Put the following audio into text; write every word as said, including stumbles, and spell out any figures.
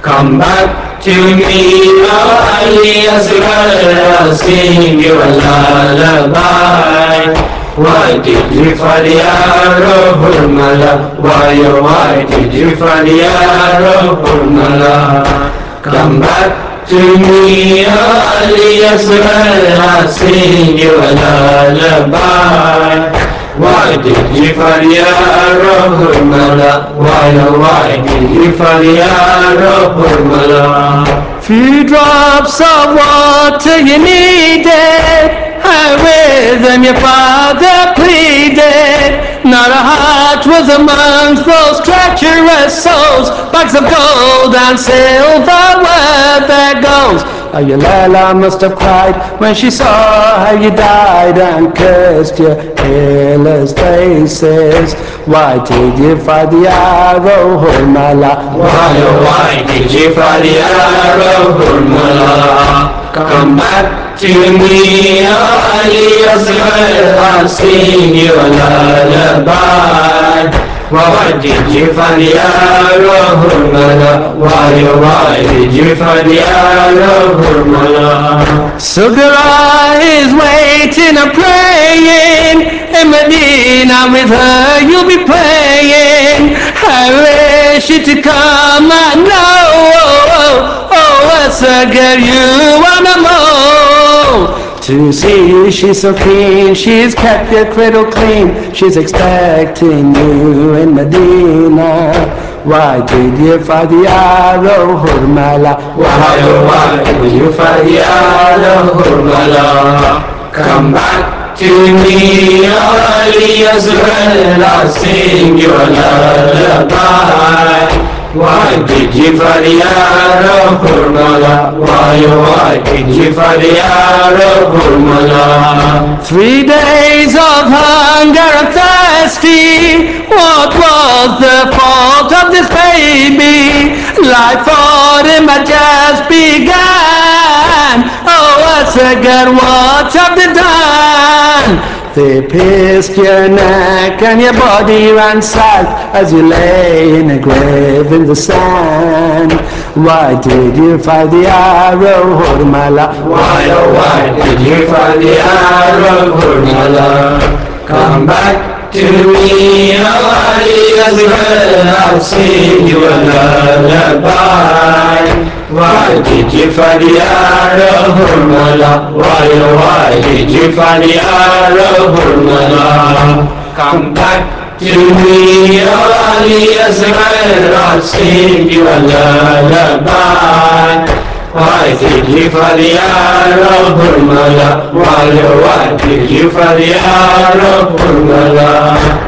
Come back to me, oh Ali Asghar, I'll sing you a lullaby. Why did you faryar, oh Hurmala? Why, oh why did you faryar, oh Hurmala? Come back to me, oh Ali Asghar, I'll sing you a lullaby. Why did you faryar, oh Hurmala? Why, oh why did you faryar, oh Hurmala? Few drops of water you needed, and with them your father pleaded. Not a heart was amongst those treacherous souls. Bags of gold and silver were their goals. Oh, your Layla must have cried when she saw how you died, and cursed your killers' faces. Why did you fire the arrow, Hurmala? Why, oh why did you fire the arrow, Hurmala? Come back to me, oh Ali Asghar, I'll sing you a lullaby. Why did you fire the arrow, Hurmala? Why, oh why did you fire the arrow, Hurmala? Sugara is waiting and praying in Medina, with her you'll be playing. I wish you to come and know, oh, oh, oh, Asghar, you wanna know. To see you, she's so keen, she's kept your cradle clean. She's expecting you in Medina. Why did you fire the arrow, Hurmala? Why, oh why did you fire the arrow, Hurmala? Come back to me, oh Ali Asghar, I'll sing you a lullaby. Why did you fire the arrow, Hurmala? Why, oh why did you fire the arrow, Hurmala? Three days of hunger and thirsty, what was the fault of this baby? Life for him had just begun. Oh, Asghar, what have they done? They pierced your neck and your body ran south as you lay in a grave in the sand. Why did you fire the arrow, Hurmala? Why, oh why did you fire the arrow, Hurmala? Come back to me, oh Ali Asghar, I'll sing you a lullaby. Why did you fire the arrow, Hurmala? Why, oh why did you fire the arrow, Hurmala? Come back to me, oh Ali Asghar, I'll sing you a lullaby. Why did you fire the arrow, Hurmala? Why, oh why did you fire the arrow, Hurmala?